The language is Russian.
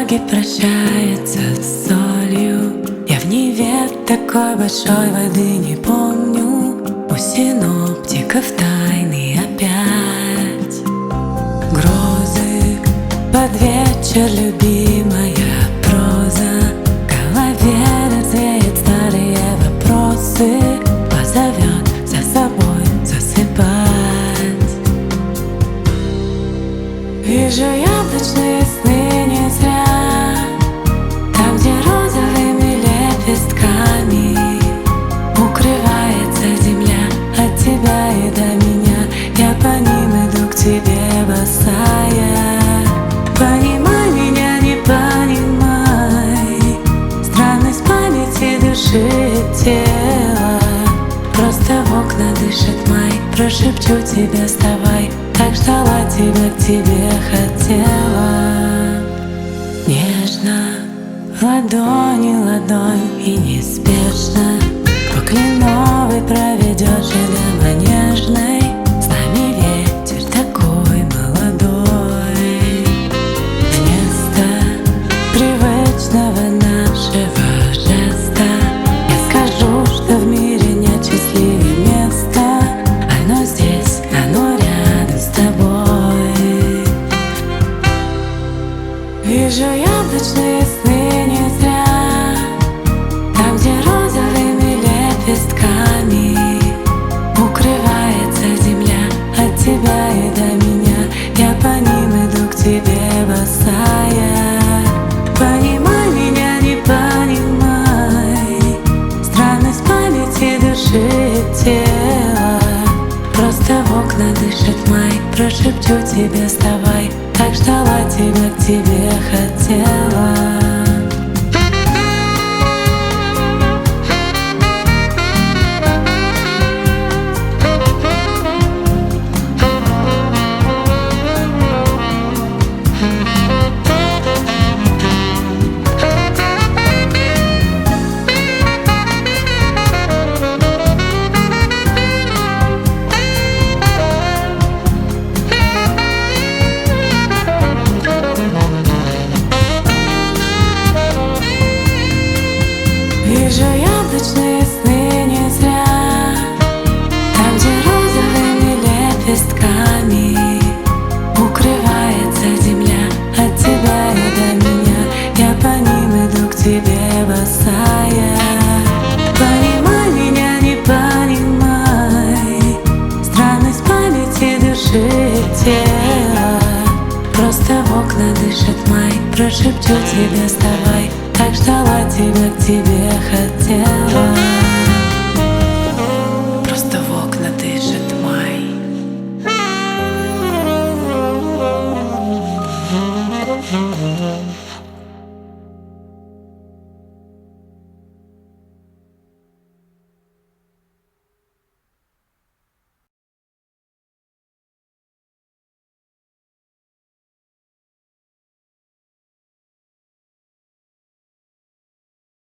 дороги прощается с солью. Я в Неве такой большой воды не помню. У синоптиков тайны опять грозы. Под вечер любимая проза. В голове развеет старые вопросы. Позовет за собой засыпать. Вижу яблочные сны не зря. Там, где розовыми лепестками укрывается земля от тебя и до меня. Я по ним иду к тебе босая. Понимай меня, не понимай странность памяти души и тела. Просто в окна дышит май. Прошепчу тебе, вставай. Так ждала тебя, к тебе хотела. Нежно, ладони, ладонь и неспешно по Кленовой проведешь и до Манежной. С нами ветер такой молодой. Вместо привычного нашего жеста я скажу, что в мире нет счастливее места. Оно здесь, оно рядом с тобой. Вижу яблочные сны не зря. Там, где розовыми лепестками укрывается земля от тебя и до меня. Я по ним иду к тебе босая. Понимай меня, не понимай странность памяти души и тела. Просто в окна дышит май. Прошепчу тебе, вставай. Так ждала тебя, к тебе хотела. Вижу яблочные сны не зря. Там, где розовыми лепестками укрывается земля от тебя и до меня. Я по ним иду к тебе босая. Понимай меня, не понимай странность памяти души и тела. Просто в окна дышит май. Прошепчу тебе, вставай. Так ждала тебя, к тебе хотела.